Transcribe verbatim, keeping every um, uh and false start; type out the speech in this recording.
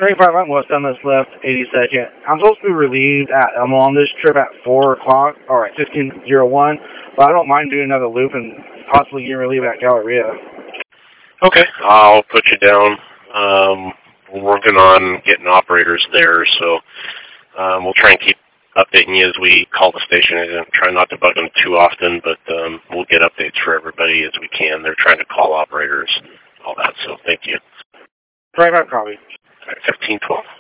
twenty-five on West on this left, eighty-second. I'm supposed to be relieved at, I'm on this trip at four o'clock, or at fifteen oh one, but I don't mind doing another loop and possibly getting relieved at Galleria. Okay, I'll put you down. Um, we're working on getting operators there, so um, we'll try and keep updating you as we call the station. And try not to bug them too often, but um, we'll get updates for everybody as we can. They're trying to call operators, all that, so thank you. twenty-five copy. fifteen twelve.